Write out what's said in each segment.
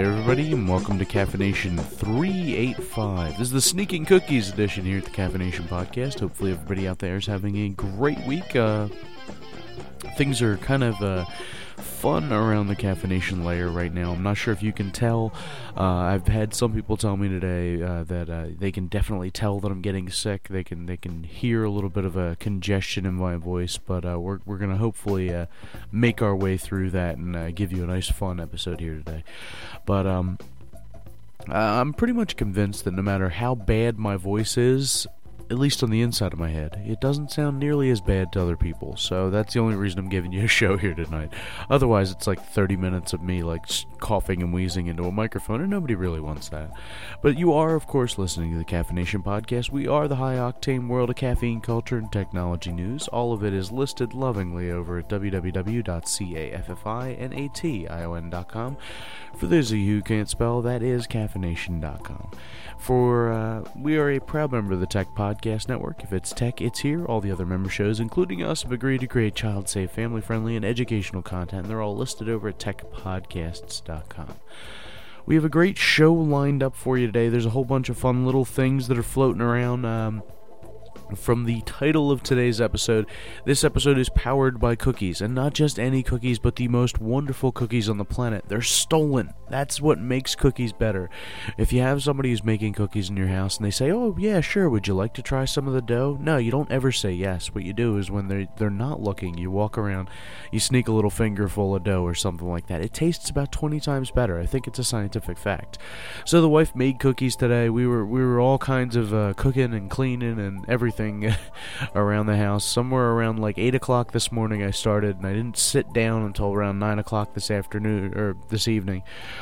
there, everybody, and welcome to Caffeination 385. This is the Sneaking Cookies edition here at the Caffeination Podcast. Hopefully everybody out there is having a great week. Things are kind of fun around the caffeination layer right now. I'm not sure if you can tell. I've had some people tell me today that they can definitely tell that I'm getting sick. They can hear a little bit of a congestion in my voice, but we're gonna hopefully make our way through that and give you a nice fun episode here today. But I'm pretty much convinced that no matter how bad my voice is, at least on the inside of my head, it doesn't sound nearly as bad to other people. So that's the only reason I'm giving you a show here tonight. Otherwise, it's like 30 minutes of me like coughing and wheezing into a microphone, and nobody really wants that. But you are, of course, listening to the Caffeination Podcast. We are the high-octane world of caffeine culture and technology news. All of it is listed lovingly over at www.caffeination.com. For those of you who can't spell, that is caffeination.com. We are a proud member of the Tech Podcast Network. If it's tech, it's here. All the other member shows, including us, have agreed to create child-safe, family-friendly, and educational content. And they're all listed over at techpodcasts.com. We have a great show lined up for you today. There's a whole bunch of fun little things that are floating around. From the title of today's episode, this episode is powered by cookies, and not just any cookies, but the most wonderful cookies on the planet. They're stolen. That's what makes cookies better. If you have somebody who's making cookies in your house and they say, "Oh yeah, sure, would you like to try some of the dough?" No, you don't ever say yes. What you do is when they're not looking, you walk around, you sneak a little fingerful of dough or something like that. It tastes about 20 times better. I think it's a scientific fact. So the wife made cookies today. We were all kinds of cooking and cleaning and everything around the house. Somewhere around like 8 o'clock this morning I started, and I didn't sit down until around 9 o'clock this afternoon, or this evening.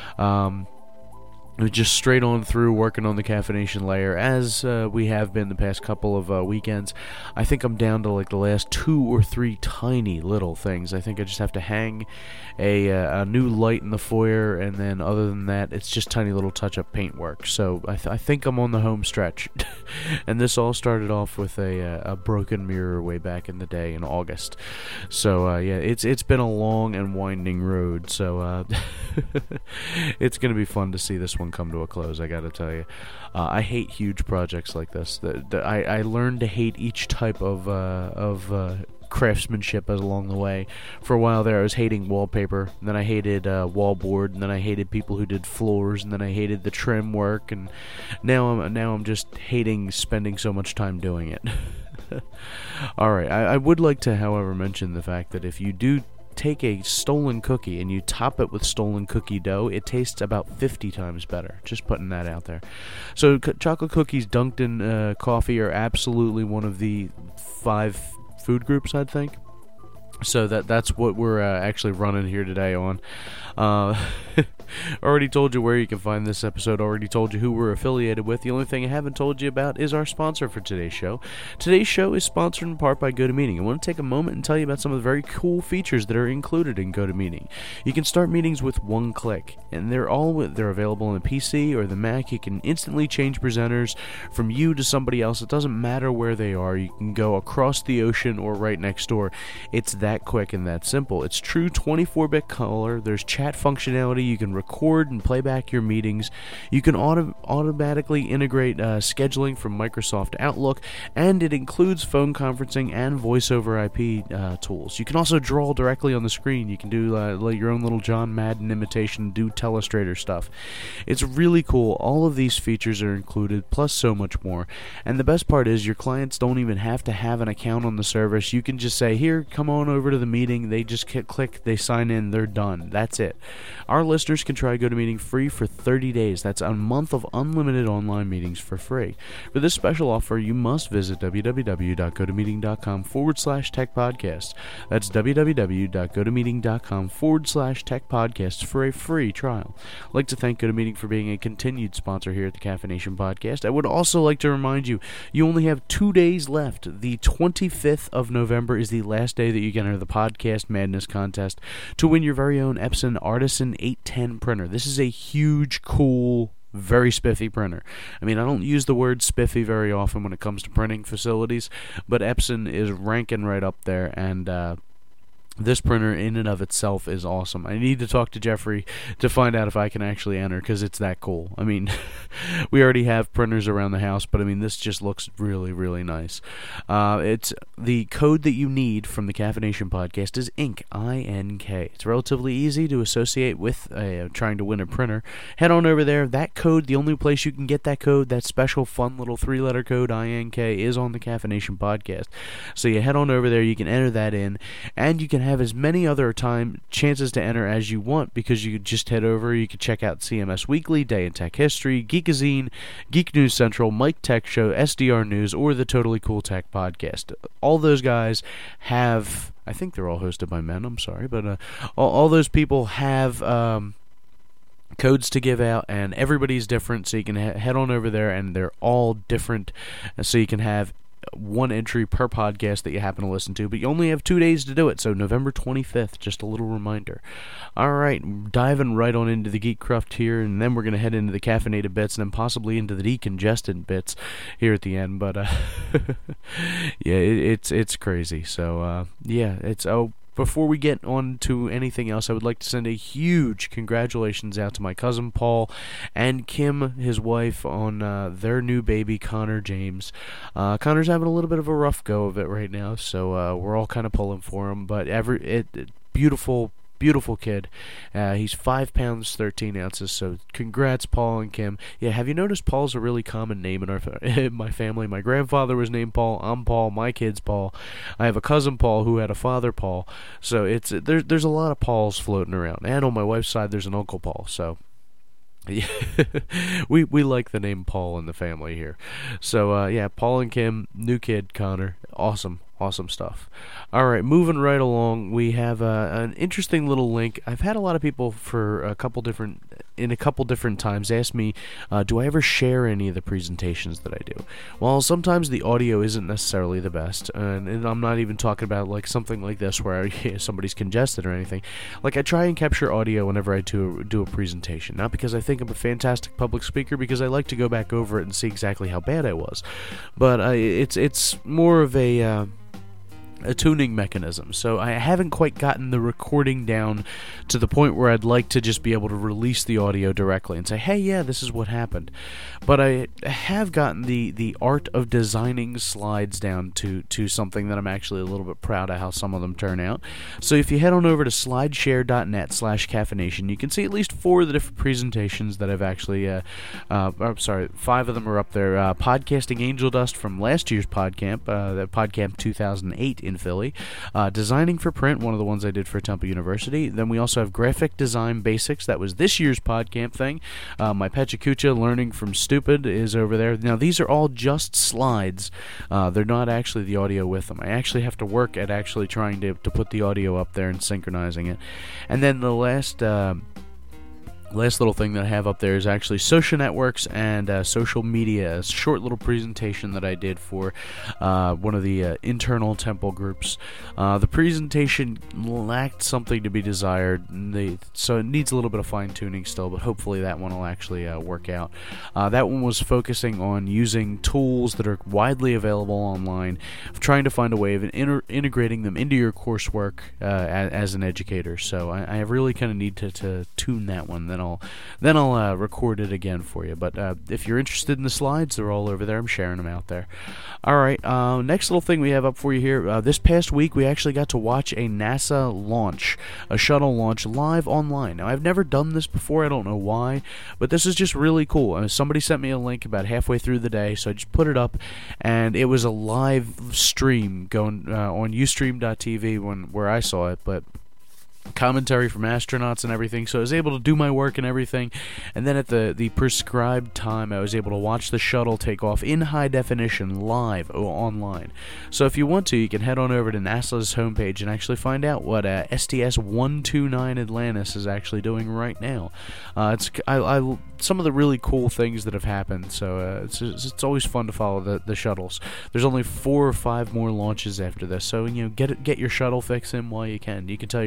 It was just straight on through working on the caffeination layer, as we have been the past couple of weekends. I think I'm down to like the last 2 or 3 tiny little things. I think I just have to hang a new light in the foyer, and then other than that, it's just tiny little touch-up paint work. So I think I'm on the home stretch. And this all started off with a broken mirror way back in the day in August. So yeah, it's been a long and winding road. So it's going to be fun to see this one come to a close, I gotta tell you. I hate huge projects like this. I learned to hate each type of craftsmanship along the way. For a while there, I was hating wallpaper, and then I hated wallboard, and then I hated people who did floors, and then I hated the trim work, and now I'm just hating spending so much time doing it. Alright, I would like to, however, mention the fact that if you do take a stolen cookie and you top it with stolen cookie dough, it tastes about 50 times better. Just putting that out there. So chocolate cookies dunked in coffee are absolutely one of the 5 food groups, I'd think. So that's what we're actually running here today on. Already told you where you can find this episode, already told you who we're affiliated with. The only thing I haven't told you about is our sponsor for today's show. Today's show is sponsored in part by GoToMeeting. I want to take a moment and tell you about some of the very cool features that are included in GoToMeeting. You can start meetings with one click, and they're available on the PC or the Mac. You can instantly change presenters from you to somebody else. It doesn't matter where they are. You can go across the ocean or right next door. It's that quick and that simple. It's true 24-bit color. There's chat functionality. You can record and play back your meetings. You can automatically integrate scheduling from Microsoft Outlook, and it includes phone conferencing and voice over IP tools. You can also draw directly on the screen. You can do your own little John Madden imitation, do Telestrator stuff. It's really cool. All of these features are included, plus so much more. And the best part is your clients don't even have to have an account on the service. You can just say, "Here, come on over to the meeting." They just click, they sign in, they're done. That's it. Our listeners can try GoToMeeting free for 30 days. That's a month of unlimited online meetings for free. For this special offer, you must visit www.gotomeeting.com/techpodcast. That's www.gotomeeting.com/techpodcast for a free trial. I'd like to thank GoToMeeting for being a continued sponsor here at the Caffeination Podcast. I would also like to remind you, you only have 2 days left. The 25th of November is the last day that you can enter the Podcast Madness contest to win your very own Epson Artisan 810 printer. This is a huge, cool, very spiffy printer. I mean, I don't use the word spiffy very often when it comes to printing facilities, but Epson is ranking right up there, and this printer in and of itself is awesome. I need to talk to Jeffrey to find out if I can actually enter, because it's that cool. I mean, we already have printers around the house, but I mean, this just looks really, really nice. It's the code that you need from the Caffeination Podcast is INK, I-N-K. It's relatively easy to associate with trying to win a printer. Head on over there. That code, the only place you can get that code, that special fun little 3-letter code, INK, is on the Caffeination Podcast. So you head on over there, you can enter that in, and you can have as many other chances to enter as you want, because you could just head over, you could check out CMS Weekly, Day in Tech History, Geekazine, Geek News Central, Mike Tech Show, SDR News, or the Totally Cool Tech Podcast. All those guys have, I think they're all hosted by men, I'm sorry, but all those people have codes to give out, and everybody's different, so you can head on over there, and they're all different, so you can have one entry per podcast that you happen to listen to, but you only have 2 days to do it, so November 25th, just a little reminder. Alright, diving right on into the Geek Cruft here, and then we're going to head into the caffeinated bits, and then possibly into the decongested bits here at the end, but yeah, it's crazy, so yeah, before we get on to anything else, I would like to send a huge congratulations out to my cousin Paul and Kim, his wife, on their new baby, Connor James. Connor's having a little bit of a rough go of it right now, so we're all kind of pulling for him, but beautiful kid. He's 5 pounds 13 ounces, so congrats, Paul and Kim. Yeah, have you noticed Paul's a really common name in my family? My grandfather was named Paul, I'm Paul, my kid's Paul. I have a cousin Paul who had a father Paul, so there's a lot of Pauls floating around. And on my wife's side, there's an Uncle Paul, so yeah, we like the name Paul in the family here. So yeah, Paul and Kim, new kid, Connor, awesome stuff. Alright, moving right along, we have an interesting little link. I've had a lot of people in a couple different times ask me, do I ever share any of the presentations that I do? Well, sometimes the audio isn't necessarily the best, and I'm not even talking about like something like this where somebody's congested or anything. Like, I try and capture audio whenever I do a presentation, not because I think I'm a fantastic public speaker, because I like to go back over it and see exactly how bad I was, but it's more of a tuning mechanism. So I haven't quite gotten the recording down to the point where I'd like to just be able to release the audio directly and say, hey, yeah, this is what happened. But I have gotten the art of designing slides down to something that I'm actually a little bit proud of how some of them turn out. So if you head on over to slideshare.net/caffeination, you can see at least 4 of the different presentations that I've actually, I'm sorry, 5 of them are up there. Podcasting Angel Dust from last year's PodCamp, the PodCamp 2008 in Philly. Designing for Print, one of the ones I did for Temple University. Then we also have Graphic Design Basics. That was this year's PodCamp thing. My Pechakucha Learning from Stupid is over there. Now, these are all just slides. They're not actually the audio with them. I actually have to work at actually trying to put the audio up there and synchronizing it. And then the last little thing that I have up there is actually social networks and social media, a short little presentation that I did for one of the internal Temple groups. The presentation lacked something to be desired, so it needs a little bit of fine-tuning still, but hopefully that one will actually work out. That one was focusing on using tools that are widely available online, trying to find a way of integrating them into your coursework as an educator. So I really kind of need to tune that one. Then I'll record it again for you. But if you're interested in the slides, they're all over there. I'm sharing them out there. All right, next little thing we have up for you here. This past week, we actually got to watch a NASA launch, a shuttle launch, live online. Now, I've never done this before. I don't know why, but this is just really cool. Somebody sent me a link about halfway through the day, so I just put it up, and it was a live stream going on Ustream.tv where I saw it, but commentary from astronauts and everything, so I was able to do my work and everything, and then at the prescribed time I was able to watch the shuttle take off in high definition live online. So if you want to, you can head on over to NASA's homepage and actually find out what STS-129 Atlantis is actually doing right now. It's some of the really cool things that have happened, so it's always fun to follow the shuttles. There's only 4 or 5 more launches after this, so get your shuttle fix in while you can. You can tell your kids you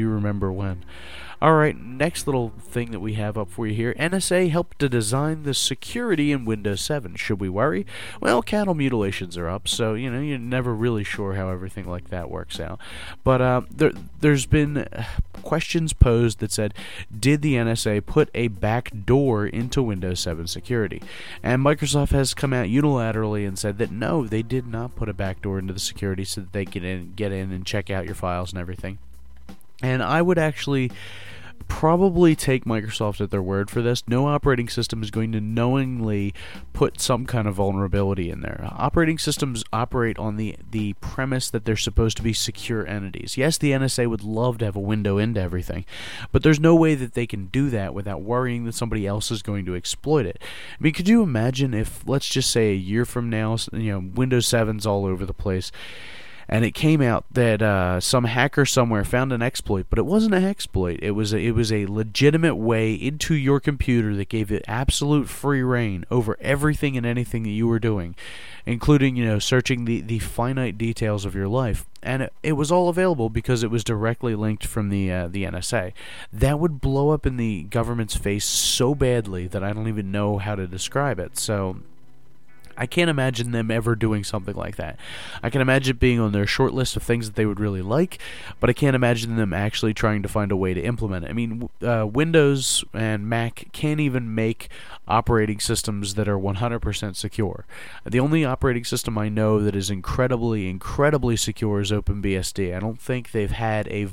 you remember when. Alright, next little thing that we have up for you here. NSA helped to design the security in Windows 7. Should we worry? Well, cattle mutilations are up, so, you're never really sure how everything like that works out. But there's been questions posed that said, did the NSA put a back door into Windows 7 security? And Microsoft has come out unilaterally and said that no, they did not put a back door into the security so that they can get in and check out your files and everything. And I would actually probably take Microsoft at their word for this. No operating system is going to knowingly put some kind of vulnerability in there. Operating systems operate on the premise that they're supposed to be secure entities. Yes, the NSA would love to have a window into everything, but there's no way that they can do that without worrying that somebody else is going to exploit it. I mean, could you imagine if, let's just say a year from now, Windows 7's all over the place, and it came out that some hacker somewhere found an exploit, but it wasn't an exploit. It was a legitimate way into your computer that gave it absolute free reign over everything and anything that you were doing, including searching the finite details of your life. And it was all available because it was directly linked from the NSA. That would blow up in the government's face so badly that I don't even know how to describe it. So I can't imagine them ever doing something like that. I can imagine it being on their short list of things that they would really like, but I can't imagine them actually trying to find a way to implement it. I mean, Windows and Mac can't even make operating systems that are 100% secure. The only operating system I know that is incredibly, incredibly secure is OpenBSD. I don't think they've had a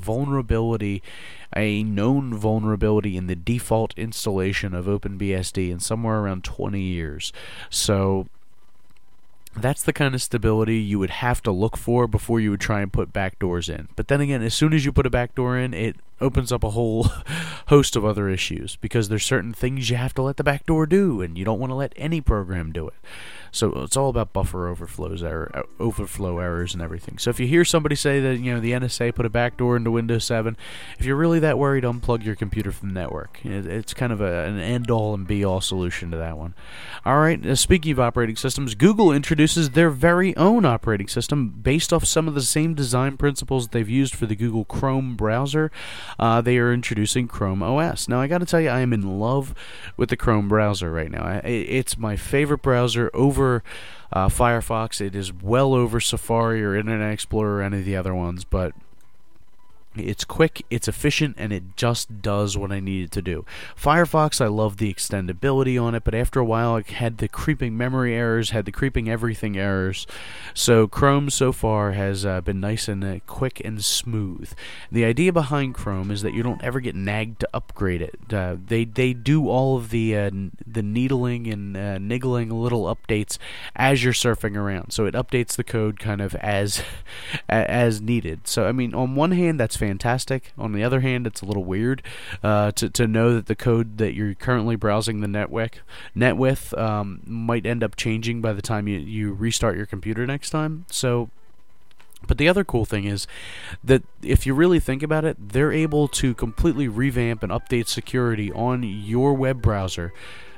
known vulnerability in the default installation of OpenBSD in somewhere around 20 years. So that's the kind of stability you would have to look for before you would try and put backdoors in. But then again, as soon as you put a backdoor in, it opens up a whole host of other issues, because there's certain things you have to let the backdoor do, and you don't want to let any program do it. So it's all about buffer overflow errors and everything. So if you hear somebody say that the NSA put a backdoor into Windows 7, if you're really that worried, unplug your computer from the network. It's kind of an end-all and be-all solution to that one. All right, speaking of operating systems, Google introduces their very own operating system based off some of the same design principles they've used for the Google Chrome browser. They are introducing Chrome OS. Now, I got to tell you, I am in love with the Chrome browser right now. It's my favorite browser over Firefox. It is well over Safari or Internet Explorer or any of the other ones, but it's quick, it's efficient, and it just does what I need it to do. Firefox, I love the extendability on it, but after a while it had the creeping memory errors, had the creeping everything errors. So Chrome so far has been nice and quick and smooth. The idea behind Chrome is that you don't ever get nagged to upgrade it. They do all of the needling and niggling little updates as you're surfing around. So it updates the code kind of as needed. So I mean, on one hand, that's fantastic. On the other hand, it's a little weird to know that the code that you're currently browsing the net with might end up changing by the time you restart your computer next time. So, but the other cool thing is that if you really think about it, they're able to completely revamp and update security on your web browser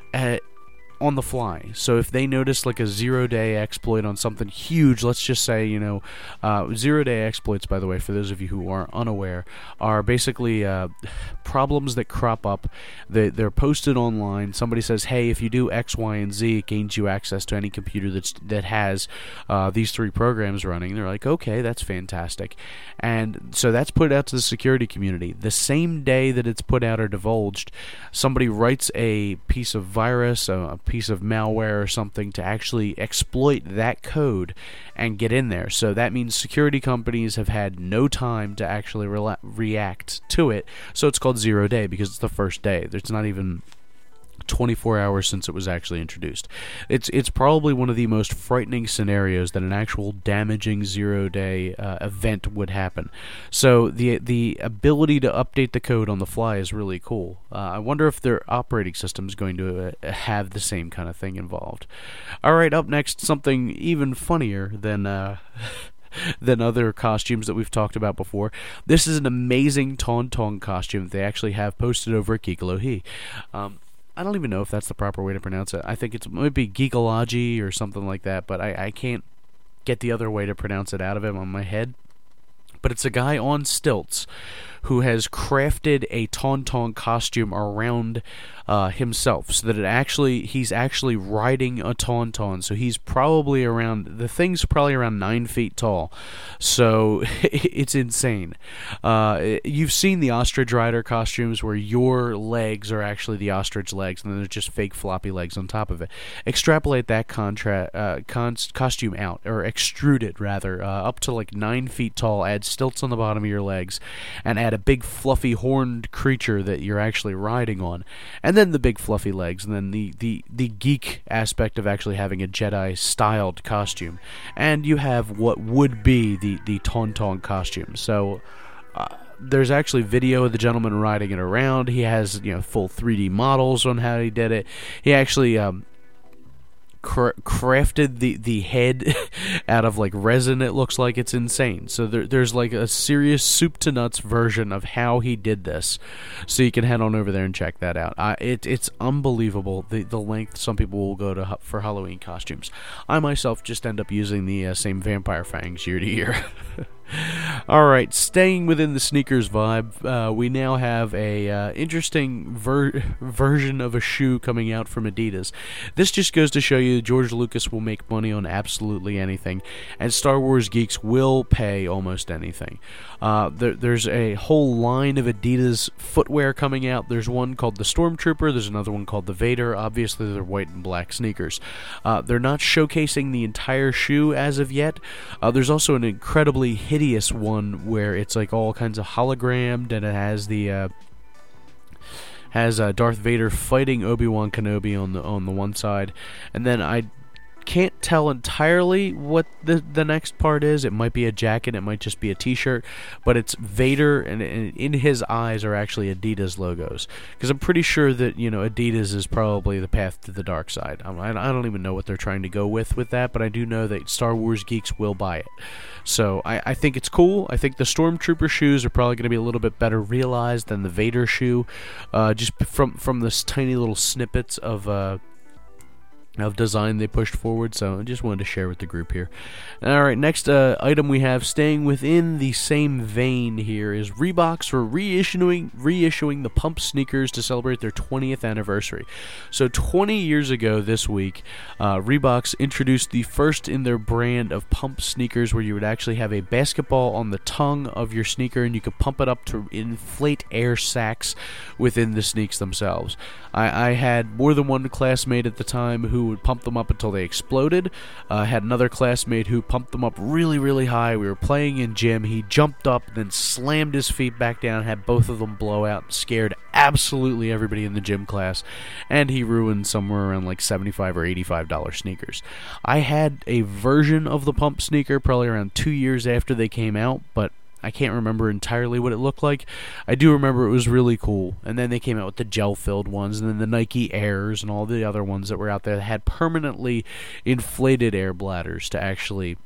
on the fly. So if they notice like a zero-day exploit on something huge, let's just say, zero-day exploits, by the way, for those of you who are unaware, are basically problems that crop up. They're posted online. Somebody says, hey, if you do X, Y, and Z, it gains you access to any computer that has these three programs running. They're like, okay, that's fantastic. And so that's put out to the security community. The same day that it's put out or divulged, somebody writes a piece of virus, a piece of malware or something to actually exploit that code and get in there. So that means security companies have had no time to actually react to it. So it's called zero day because it's the first day. There's not even 24 hours since it was actually introduced. It's probably one of the most frightening scenarios that an actual damaging zero-day event would happen. So the ability to update the code on the fly is really cool. I wonder if their operating system is going to have the same kind of thing involved. All right, up next, something even funnier than other costumes that we've talked about before. This is an amazing Tauntaun costume that they actually have posted over at Geekalohi. I don't even know if that's the proper way to pronounce it. I think it might be Geekology or something like that, but I can't get the other way to pronounce it out of it on my head. But it's a guy on stilts who has crafted a Tauntaun costume around himself, so that he's actually riding a Tauntaun. So he's probably the thing's probably around 9 feet tall. So it's insane. You've seen the ostrich rider costumes where your legs are actually the ostrich legs, and then there's just fake floppy legs on top of it. Extrapolate that costume out, or extrude it rather, up to like 9 feet tall. Add stilts on the bottom of your legs, and add a big fluffy horned creature that you're actually riding on, and then the big fluffy legs, and then the geek aspect of actually having a Jedi styled costume, and you have what would be the Tauntaun costume. So there's actually video of the gentleman riding it around. He has full 3D models on how he did it. He actually crafted the head out of like resin. It looks like it's insane. So there's like a serious soup to nuts version of how he did this, so you can head on over there and check that out. It's unbelievable the length some people will go for Halloween costumes. I myself just end up using the same vampire fangs year to year. Alright, staying within the sneakers vibe, we now have a interesting version of a shoe coming out from Adidas. This just goes to show you George Lucas will make money on absolutely anything, and Star Wars geeks will pay almost anything. There's a whole line of Adidas footwear coming out. There's one called the Stormtrooper, there's another one called the Vader. Obviously they're white and black sneakers. They're not showcasing the entire shoe as of yet. There's also an incredibly hideous one where it's like all kinds of hologrammed, and it has Darth Vader fighting Obi-Wan Kenobi on the one side, and then I can't tell entirely what the next part is. It might be a jacket, it might just be a t-shirt, but it's Vader, and in his eyes are actually Adidas logos, because I'm pretty sure that Adidas is probably the path to the dark side. I don't even know what they're trying to go with that, but I do know that Star Wars geeks will buy it. So I think it's cool. I think the Stormtrooper shoes are probably going to be a little bit better realized than the Vader shoe, just from this tiny little snippets of design they pushed forward. So I just wanted to share with the group here. Alright, next item we have, staying within the same vein here, is Reeboks for reissuing the Pump sneakers to celebrate their 20th anniversary. So 20 years ago this week, Reeboks introduced the first in their brand of Pump sneakers, where you would actually have a basketball on the tongue of your sneaker, and you could pump it up to inflate air sacs within the sneaks themselves. I had more than one classmate at the time who would pump them up until they exploded. Had another classmate who pumped them up really, really high. We were playing in gym. He jumped up, then slammed his feet back down, had both of them blow out, and scared absolutely everybody in the gym class, and he ruined somewhere around like $75 or $85 sneakers. I had a version of the Pump sneaker probably around 2 years after they came out, but I can't remember entirely what it looked like. I do remember it was really cool. And then they came out with the gel-filled ones, and then the Nike Airs and all the other ones that were out there that had permanently inflated air bladders to actually...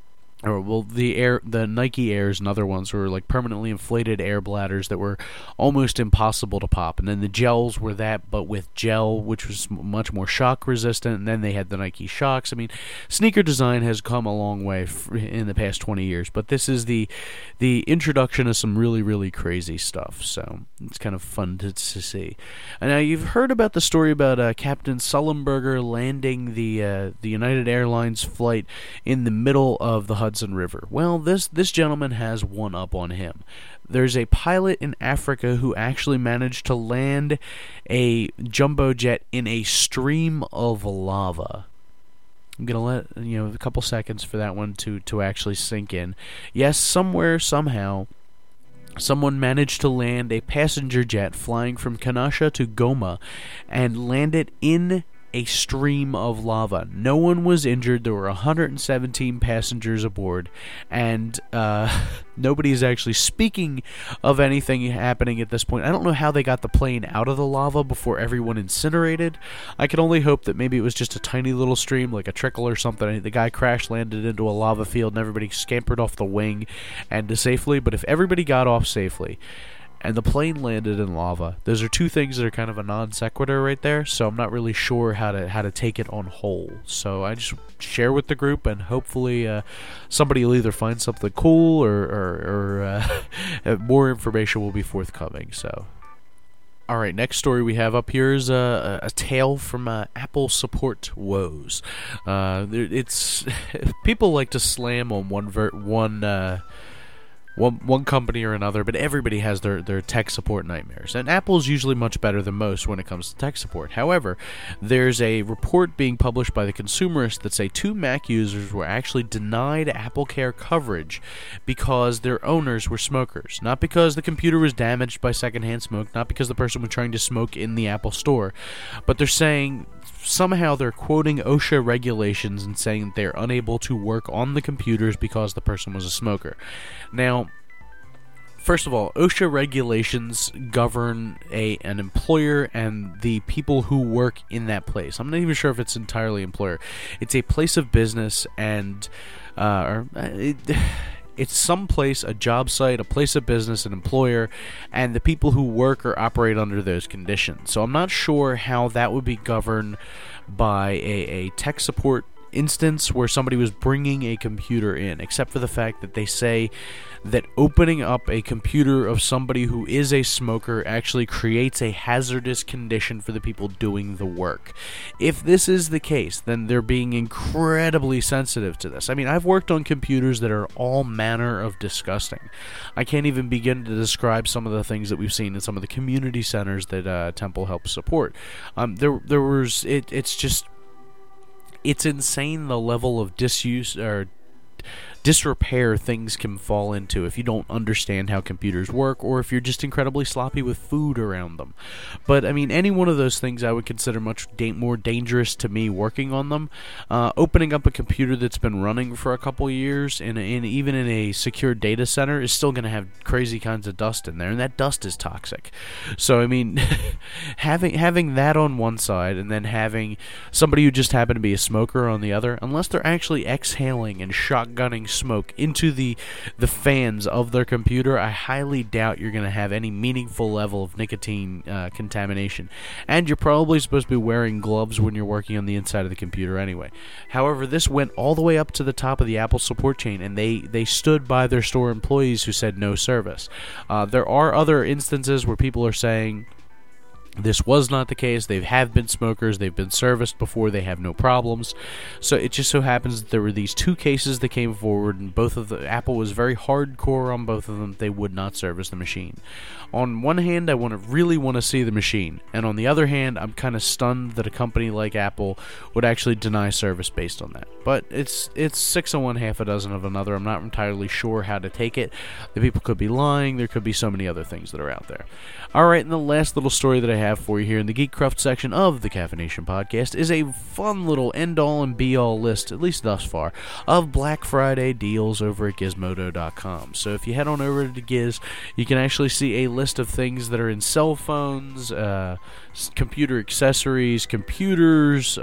the Nike Airs and other ones were like permanently inflated air bladders that were almost impossible to pop. And then the gels were that, but with gel, which was much more shock resistant. And then they had the Nike Shocks. I mean, sneaker design has come a long way in the past 20 years, but this is the introduction of some really, really crazy stuff. So it's kind of fun to see. And now you've heard about the story about Captain Sullenberger landing the United Airlines flight in the middle of the Hudson River. Well, this gentleman has one up on him. There's a pilot in Africa who actually managed to land a jumbo jet in a stream of lava. I'm going to let a couple seconds for that one to actually sink in. Yes, somewhere, somehow, someone managed to land a passenger jet flying from Kanasha to Goma and land it in a stream of lava. No one was injured. There were 117 passengers aboard, and nobody is actually speaking of anything happening at this point. I don't know how they got the plane out of the lava before everyone incinerated. I can only hope that maybe it was just a tiny little stream, like a trickle or something. The guy crash landed into a lava field, and everybody scampered off the wing and safely. But if everybody got off safely, and the plane landed in lava. Those are two things that are kind of a non sequitur right there, so I'm not really sure how to take it on whole. So I just share with the group, and hopefully somebody will either find something cool or more information will be forthcoming. So. Alright, next story we have up here is a tale from Apple support woes. It's people like to slam on one company or another, but everybody has their tech support nightmares. And Apple's usually much better than most when it comes to tech support. However, there's a report being published by The Consumerist that say 2 Mac users were actually denied AppleCare coverage because their owners were smokers. Not because the computer was damaged by secondhand smoke, not because the person was trying to smoke in the Apple Store, but they're saying somehow they're quoting OSHA regulations and saying that they're unable to work on the computers because the person was a smoker. Now, first of all, OSHA regulations govern an employer and the people who work in that place. I'm not even sure if it's entirely employer. It's a place of business, and it's some place, a job site, a place of business, an employer, and the people who work or operate under those conditions. So I'm not sure how that would be governed by a tech support instance where somebody was bringing a computer in, except for the fact that they say that opening up a computer of somebody who is a smoker actually creates a hazardous condition for the people doing the work. If this is the case, then they're being incredibly sensitive to this. I mean, I've worked on computers that are all manner of disgusting. I can't even begin to describe some of the things that we've seen in some of the community centers that Temple helps support. It's insane the level of disuse or disrepair things can fall into if you don't understand how computers work, or if you're just incredibly sloppy with food around them. But I mean, any one of those things I would consider much more dangerous to me working on them. Opening up a computer that's been running for a couple years even in a secure data center is still going to have crazy kinds of dust in there, and that dust is toxic. So I mean, having that on one side and then having somebody who just happened to be a smoker on the other, unless they're actually exhaling and shotgunning smoke into the fans of their computer, I highly doubt you're going to have any meaningful level of nicotine contamination. And you're probably supposed to be wearing gloves when you're working on the inside of the computer anyway. However, this went all the way up to the top of the Apple support chain, and they stood by their store employees who said no service. There are other instances where people are saying this was not the case. They have been smokers. They've been serviced before. They have no problems. So it just so happens that there were these 2 cases that came forward, and Apple was very hardcore on both of them. They would not service the machine. On one hand, I really want to see the machine, and on the other hand, I'm kind of stunned that a company like Apple would actually deny service based on that. But it's 6 of one, half a dozen of another. I'm not entirely sure how to take it. The people could be lying. There could be so many other things that are out there. All right, and the last little story that I have for you here in the Geekcraft section of the Caffeination Podcast is a fun little end-all and be-all list, at least thus far, of Black Friday deals over at Gizmodo.com. So if you head on over to Giz, you can actually see a list of things that are in cell phones, computer accessories, computers,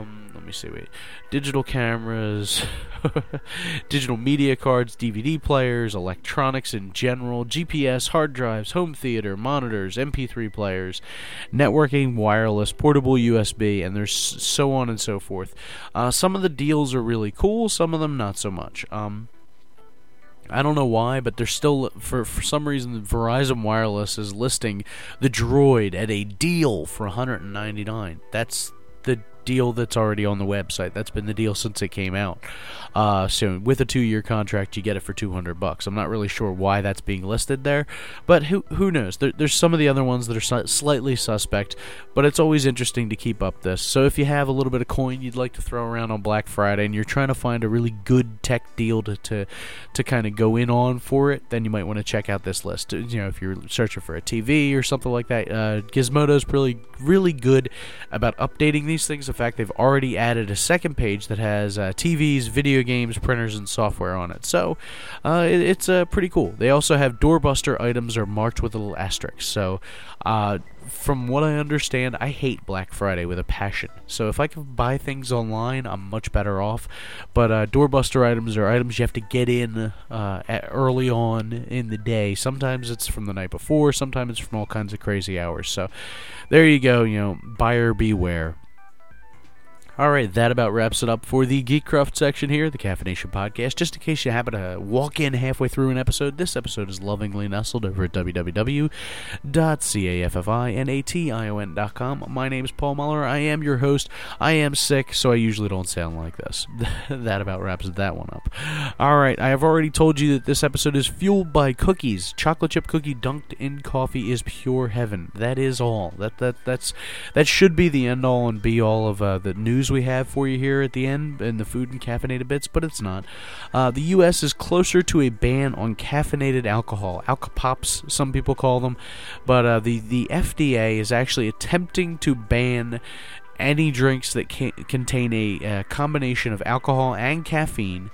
digital cameras, digital media cards, DVD players, electronics in general, GPS, hard drives, home theater, monitors, MP3 players, networking, wireless, portable USB, and there's so on and so forth. Some of the deals are really cool, some of them not so much. I don't know why, but they're still, for some reason, Verizon Wireless is listing the Droid at a deal for $199. That's the deal that's already on the website. That's been the deal since it came out. So with a 2-year contract, you get it for $200. I'm not really sure why that's being listed there, but who knows? There's some of the other ones that are slightly suspect, but it's always interesting to keep up this. So if you have a little bit of coin you'd like to throw around on Black Friday and you're trying to find a really good tech deal to kind of go in on for it, then you might want to check out this list. If you're searching for a TV or something like that, Gizmodo's really good about updating these things the fact they've already added a second page that has TVs, video games, printers, and software on it. So it's pretty cool. They also have doorbuster items are marked with a little asterisk. So from what I understand, I hate Black Friday with a passion. So if I can buy things online, I'm much better off. But doorbuster items are items you have to get in early on in the day. Sometimes it's from the night before. Sometimes it's from all kinds of crazy hours. So there you go. Buyer beware. Alright, that about wraps it up for the Geekcraft section here, the Caffeination Podcast. Just in case you happen to walk in halfway through an episode, this episode is lovingly nestled over at www.caffeination.com. My name is Paul Muller. I am your host. I am sick, so I usually don't sound like this. That about wraps that one up. Alright, I have already told you that this episode is fueled by cookies. Chocolate chip cookie dunked in coffee is pure heaven. That is all. That should be the end-all and be-all of the news we have for you here at the end in the food and caffeinated bits, but it's not. The U.S. is closer to a ban on caffeinated alcohol, alcopops, some people call them, but the FDA is actually attempting to ban any drinks that contain a combination of alcohol and caffeine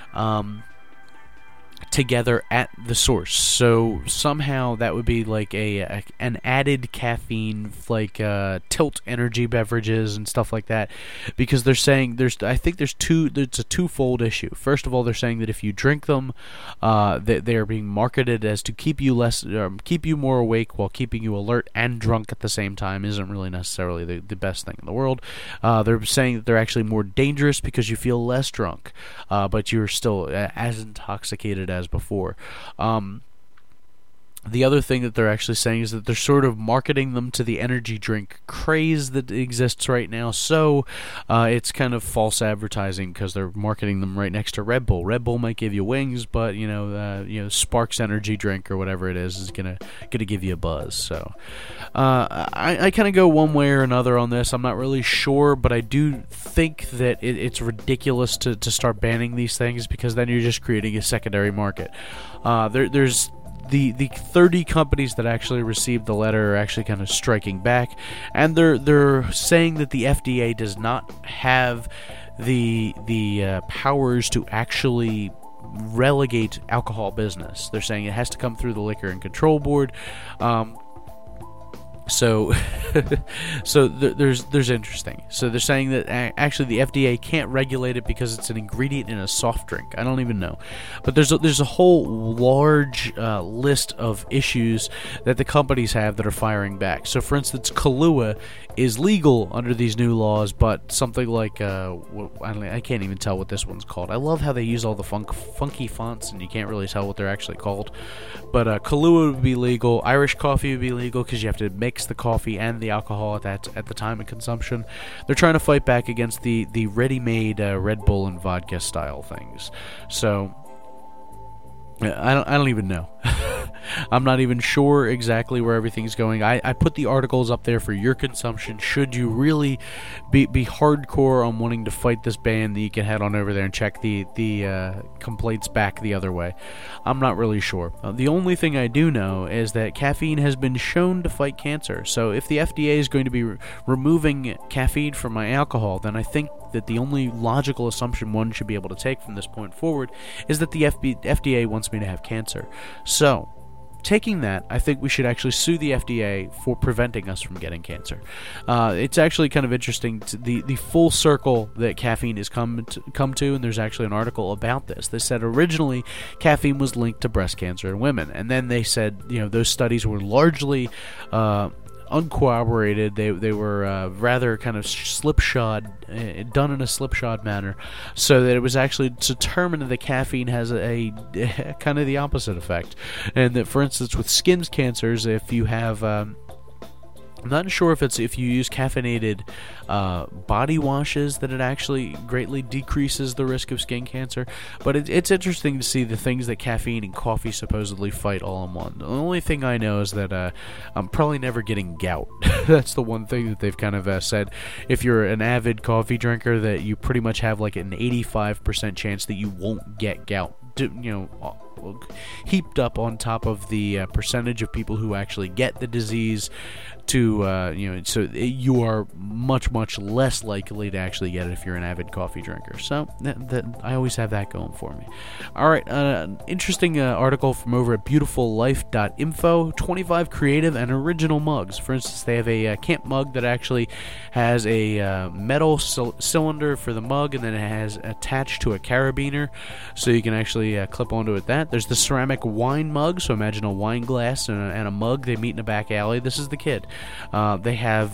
together at the source. So somehow that would be like an added caffeine, like Tilt energy beverages and stuff like that, because they're saying it's a twofold issue. First of all, they're saying that if you drink them, that they are being marketed as to keep you more awake while keeping you alert and drunk at the same time isn't really necessarily the best thing in the world. They're saying that they're actually more dangerous because you feel less drunk, but you're still as intoxicated as before. The other thing that they're actually saying is that they're sort of marketing them to the energy drink craze that exists right now. So it's kind of false advertising because they're marketing them right next to Red Bull. Red Bull might give you wings, but Sparks energy drink or whatever it is gonna give you a buzz. So I kind of go one way or another on this. I'm not really sure, but I do think that it's ridiculous to start banning these things, because then you're just creating a secondary market. There's the 30 companies that actually received the letter are actually kind of striking back, and they're saying that the FDA does not have the powers to actually relegate alcohol business. They're saying it has to come through the Liquor and Control Board. So there's interesting. So they're saying that actually the FDA can't regulate it because it's an ingredient in a soft drink. I don't even know, but there's a whole large list of issues that the companies have that are firing back. So for instance, Kahlua is legal under these new laws, but something like I can't even tell what this one's called. I love how they use all the funky fonts and you can't really tell what they're actually called. But Kahlua would be legal. Irish coffee would be legal because you have to mix the coffee and the alcohol at the time of consumption. They're trying to fight back against the ready-made Red Bull and vodka style things. So I don't even know. I'm not even sure exactly where everything's going. I put the articles up there for your consumption. Should you really be hardcore on wanting to fight this ban, that you can head on over there and check the complaints back the other way. I'm not really sure. The only thing I do know is that caffeine has been shown to fight cancer. So if the FDA is going to be removing caffeine from my alcohol, then I think that the only logical assumption one should be able to take from this point forward is that the FDA wants me to have cancer. So, taking that, I think we should actually sue the FDA for preventing us from getting cancer. It's actually kind of interesting, the full circle that caffeine has come to, and there's actually an article about this. They said originally caffeine was linked to breast cancer in women, and then they said those studies were largely uncorroborated. They were rather kind of slipshod, done in a slipshod manner, so that it was actually determined that caffeine has a kind of the opposite effect, and that, for instance, with skin cancers, if you have I'm not sure if you use caffeinated body washes that it actually greatly decreases the risk of skin cancer. But it's interesting to see the things that caffeine and coffee supposedly fight all in one. The only thing I know is that I'm probably never getting gout. That's the one thing that they've kind of said. If you're an avid coffee drinker, that you pretty much have like an 85% chance that you won't get gout. Heaped up on top of the percentage of people who actually get the disease so you are much less likely to actually get it if you're an avid coffee drinker. So I always have that going for me. All right, interesting article from over at beautifullife.info. 25 creative and original mugs. For instance, they have a camp mug that actually has a metal cylinder for the mug, and then it has attached to a carabiner, so you can actually clip onto it. There's the ceramic wine mug. So imagine a wine glass and a mug. They meet in a back alley. This is the kid. They have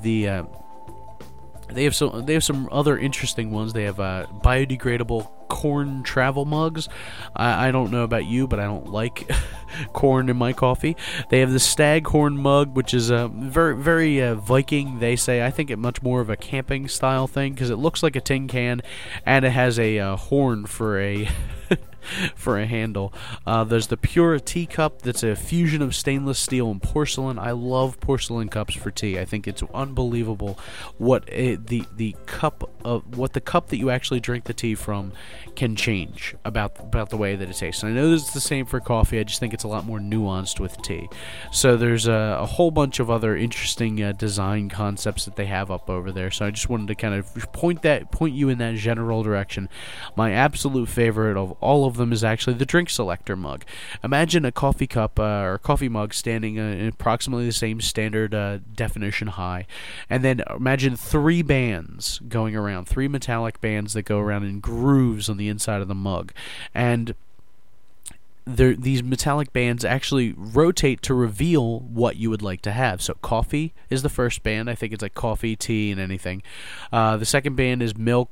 they have some other interesting ones. They have biodegradable corn travel mugs. I don't know about you, but I don't like corn in my coffee. They have the Staghorn mug, which is very Viking. They say. I think it much more of a camping style thing because it looks like a tin can, and it has a horn for a for a handle. There's the Pura teacup that's a fusion of stainless steel and porcelain. I love porcelain cups for tea. I think it's unbelievable what the cup that you actually drink the tea from can change about the way that it tastes. And I know this is the same for coffee. I just think it's a lot more nuanced with tea. So there's a whole bunch of other interesting design concepts that they have up over there. So I just wanted to kind of point you in that general direction. My absolute favorite of all of them is actually the drink selector mug. Imagine a coffee cup or coffee mug standing in approximately the same standard definition high, and then imagine three bands going around, three metallic bands that go around in grooves on the inside of the mug, and these metallic bands actually rotate to reveal what you would like to have. So coffee is the first band. I think it's like coffee, tea, and anything. The second band is milk,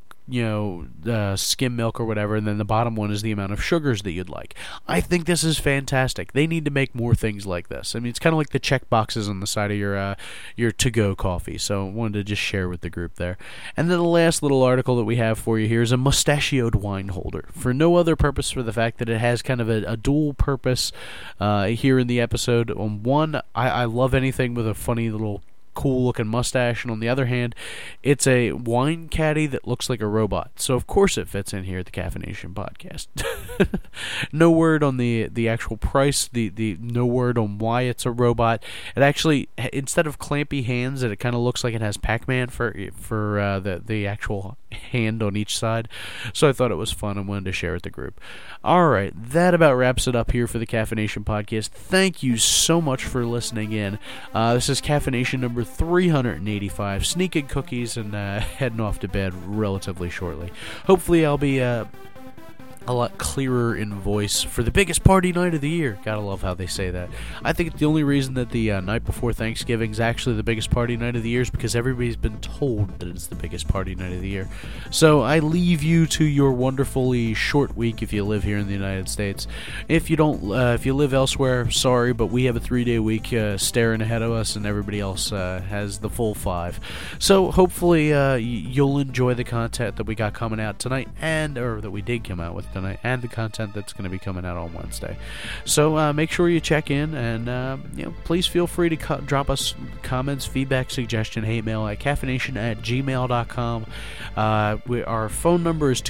skim milk or whatever, and then the bottom one is the amount of sugars that you'd like. I think this is fantastic. They need to make more things like this. I mean, it's kind of like the check boxes on the side of your to-go coffee, so I wanted to just share with the group there. And then the last little article that we have for you here is a mustachioed wine holder, for no other purpose for the fact that it has kind of a dual purpose here in the episode. On one, I love anything with a funny little cool looking mustache, and on the other hand, it's a wine caddy that looks like a robot. So of course it fits in here at the Caffeination Podcast. No word on the actual price, the no word on why it's a robot. It actually, instead of clampy hands, it kind of looks like it has Pac-Man for the actual hand on each side. So I thought it was fun and wanted to share with the group. Alright, that about wraps it up here for the Caffeination Podcast. Thank you so much for listening in. This is Caffeination number 385, sneaking cookies and heading off to bed relatively shortly. Hopefully I'll be a lot clearer in voice for the biggest party night of the year. Gotta love how they say that. I think the only reason that the night before Thanksgiving is actually the biggest party night of the year is because everybody's been told that it's the biggest party night of the year. So I leave you to your wonderfully short week if you live here in the United States. If you don't, if you live elsewhere, sorry, but we have a 3-day week staring ahead of us, and everybody else has the full 5. So hopefully you'll enjoy the content that we got coming out tonight, or that we did come out with tonight, and the content that's going to be coming out on Wednesday. So make sure you check in, and please feel free to drop us comments, feedback, suggestion, hate mail at caffeination@gmail.com. Our phone number is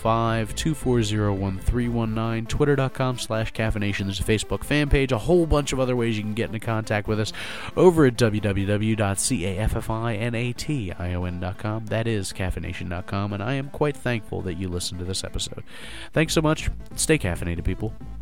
215-240-1319, twitter.com/caffeination. There's a Facebook fan page, a whole bunch of other ways you can get into contact with us over at www.caffeination.com. That is caffeination.com, and I am quite thankful that you listened to this episode. Thanks so much. Stay caffeinated, people.